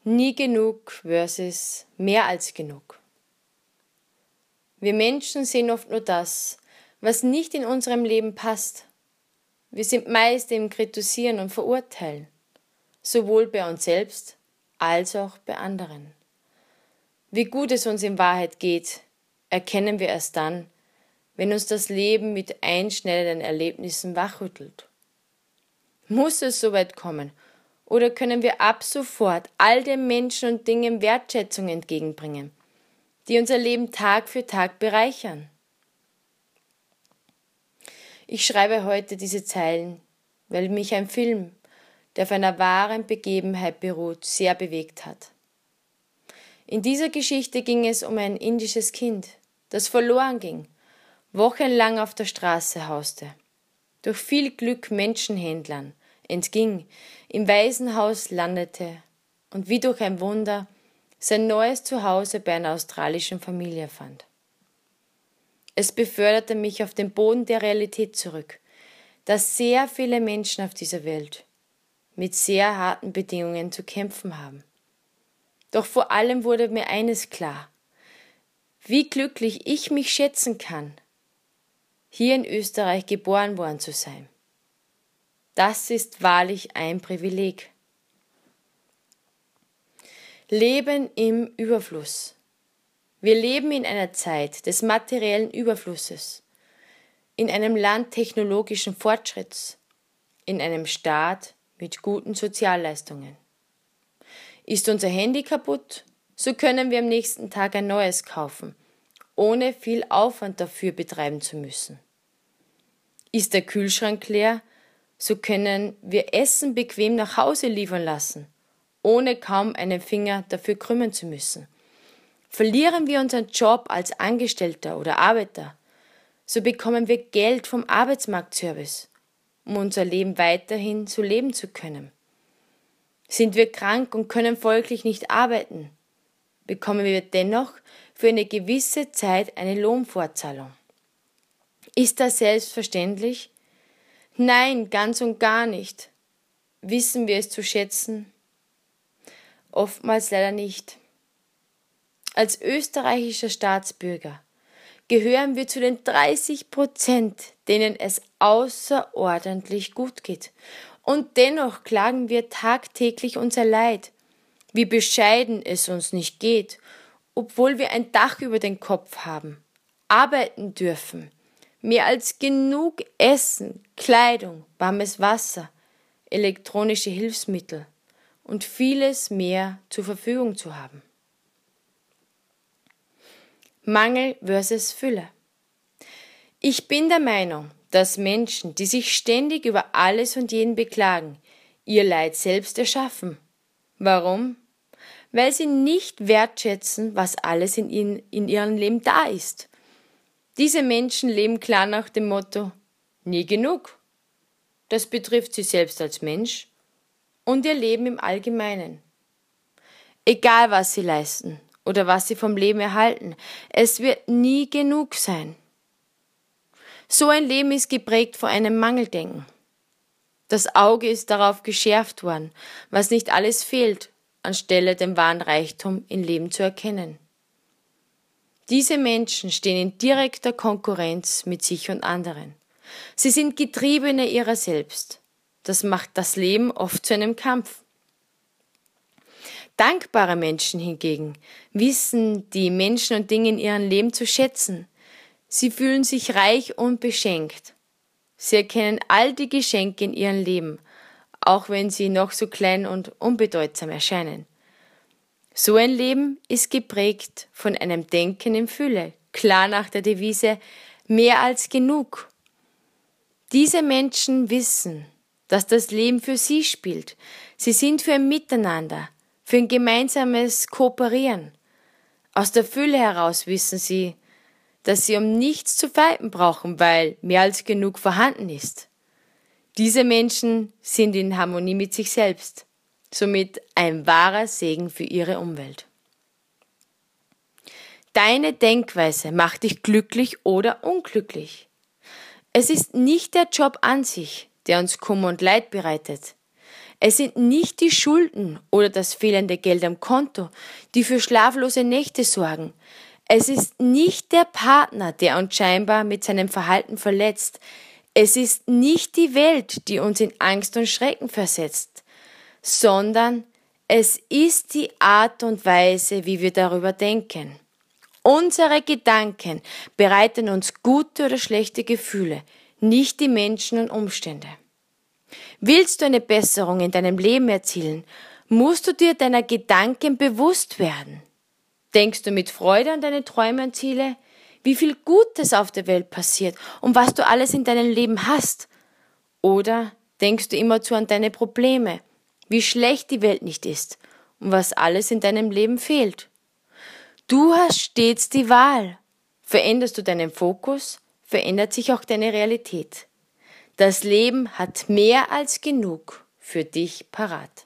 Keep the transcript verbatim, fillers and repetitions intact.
Nie genug versus mehr als genug. Wir Menschen sehen oft nur das, was nicht in unserem Leben passt. Wir sind meist im Kritisieren und Verurteilen, sowohl bei uns selbst als auch bei anderen. Wie gut es uns in Wahrheit geht, erkennen wir erst dann, wenn uns das Leben mit einschneidenden Erlebnissen wachrüttelt. Muss es soweit kommen? Oder können wir ab sofort all den Menschen und Dingen Wertschätzung entgegenbringen, die unser Leben Tag für Tag bereichern? Ich schreibe heute diese Zeilen, weil mich ein Film, der auf einer wahren Begebenheit beruht, sehr bewegt hat. In dieser Geschichte ging es um ein indisches Kind, das verloren ging, wochenlang auf der Straße hauste, durch viel Glück Menschenhändlern entging, im Waisenhaus landete und wie durch ein Wunder sein neues Zuhause bei einer australischen Familie fand. Es beförderte mich auf den Boden der Realität zurück, dass sehr viele Menschen auf dieser Welt mit sehr harten Bedingungen zu kämpfen haben. Doch vor allem wurde mir eines klar: wie glücklich ich mich schätzen kann, hier in Österreich geboren worden zu sein. Das ist wahrlich ein Privileg. Leben im Überfluss. Wir leben in einer Zeit des materiellen Überflusses, in einem Land technologischen Fortschritts, in einem Staat mit guten Sozialleistungen. Ist unser Handy kaputt, so können wir am nächsten Tag ein neues kaufen, ohne viel Aufwand dafür betreiben zu müssen. Ist der Kühlschrank leer, so können wir Essen bequem nach Hause liefern lassen, ohne kaum einen Finger dafür krümmen zu müssen. Verlieren wir unseren Job als Angestellter oder Arbeiter, so bekommen wir Geld vom Arbeitsmarktservice, um unser Leben weiterhin so leben zu können. Sind wir krank und können folglich nicht arbeiten, bekommen wir dennoch für eine gewisse Zeit eine Lohnfortzahlung. Ist das selbstverständlich? Nein, ganz und gar nicht. Wissen wir es zu schätzen? Oftmals leider nicht. Als österreichischer Staatsbürger gehören wir zu den dreißig Prozent, denen es außerordentlich gut geht. Und dennoch klagen wir tagtäglich unser Leid, wie bescheiden es uns nicht geht, obwohl wir ein Dach über den Kopf haben, arbeiten dürfen, mehr als genug Essen, Kleidung, warmes Wasser, elektronische Hilfsmittel und vieles mehr zur Verfügung zu haben. Mangel versus Fülle. Ich bin der Meinung, dass Menschen, die sich ständig über alles und jeden beklagen, ihr Leid selbst erschaffen. Warum? Weil sie nicht wertschätzen, was alles in, ihnen, in ihrem Leben da ist. Diese Menschen leben klar nach dem Motto: nie genug. Das betrifft sie selbst als Mensch und ihr Leben im Allgemeinen. Egal, was sie leisten oder was sie vom Leben erhalten, es wird nie genug sein. So ein Leben ist geprägt von einem Mangeldenken. Das Auge ist darauf geschärft worden, was nicht alles fehlt, anstelle den wahren Reichtum im Leben zu erkennen. Diese Menschen stehen in direkter Konkurrenz mit sich und anderen. Sie sind Getriebene ihrer selbst. Das macht das Leben oft zu einem Kampf. Dankbare Menschen hingegen wissen die Menschen und Dinge in ihrem Leben zu schätzen. Sie fühlen sich reich und beschenkt. Sie erkennen all die Geschenke in ihrem Leben, auch wenn sie noch so klein und unbedeutsam erscheinen. So ein Leben ist geprägt von einem Denken in Fülle, klar nach der Devise mehr als genug. Diese Menschen wissen, dass das Leben für sie spielt. Sie sind für ein Miteinander, für ein gemeinsames Kooperieren. Aus der Fülle heraus wissen sie, dass sie um nichts zu fighten brauchen, weil mehr als genug vorhanden ist. Diese Menschen sind in Harmonie mit sich selbst, somit ein wahrer Segen für ihre Umwelt. Deine Denkweise macht dich glücklich oder unglücklich. Es ist nicht der Job an sich, der uns Kummer und Leid bereitet. Es sind nicht die Schulden oder das fehlende Geld am Konto, die für schlaflose Nächte sorgen. Es ist nicht der Partner, der uns scheinbar mit seinem Verhalten verletzt. Es ist nicht die Welt, die uns in Angst und Schrecken versetzt, sondern es ist die Art und Weise, wie wir darüber denken. Unsere Gedanken bereiten uns gute oder schlechte Gefühle, nicht die Menschen und Umstände. Willst du eine Besserung in deinem Leben erzielen, musst du dir deiner Gedanken bewusst werden. Denkst du mit Freude an deine Träume und Ziele, wie viel Gutes auf der Welt passiert und was du alles in deinem Leben hast? Oder denkst du immerzu an deine Probleme, wie schlecht die Welt nicht ist und was alles in deinem Leben fehlt? Du hast stets die Wahl. Veränderst du deinen Fokus, verändert sich auch deine Realität. Das Leben hat mehr als genug für dich parat.